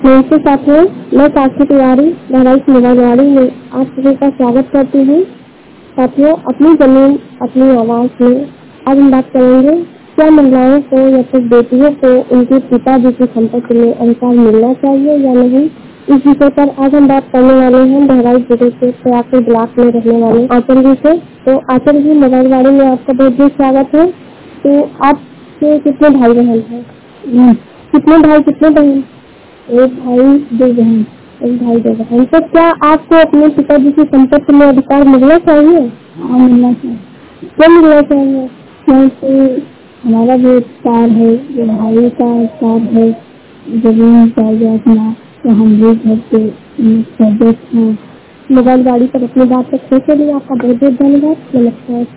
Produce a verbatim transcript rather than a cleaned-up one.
नमस्ते साथियों, मैं साक्षी तिवारी बहराइच मोबाइलवाड़ी में आप सभी का स्वागत करती हूँ। साथियों, अपनी जमीन अपनी आवाज में आज हम बात करेंगे क्या महिलाओं को या फिर बेटियों को उनके पिताजी की संपत्ति में अधिकार मिलना चाहिए या नहीं। इस विषय पर आज हम बात करने वाले हैं बहराइच जिले के प्रयागपुर ब्लॉक में रहने वाले आचल जी से। तो आचल जी, मोबाइलवाड़ी में आपका बहुत बहुत स्वागत है। तो आपके कितने भाई बहन हैं? कितने भाई कितने बहन? एक भाई दो बहन। एक भाई दो बहन। तो क्या आपको अपने पिताजी की संपत्ति में अधिकार मिलना चाहिए? हाँ, मिलना चाहिए। क्या मिलना चाहिए? क्योंकि हमारा भी अधिकार है, जो भाई का अधिकार है जमीन जायदाद, तो हम भी घर के सदस्य हैं। मोबाइल गाड़ी पर अपनी बात रखने के लिए आपका बहुत बहुत धन्यवाद। नमस्कार।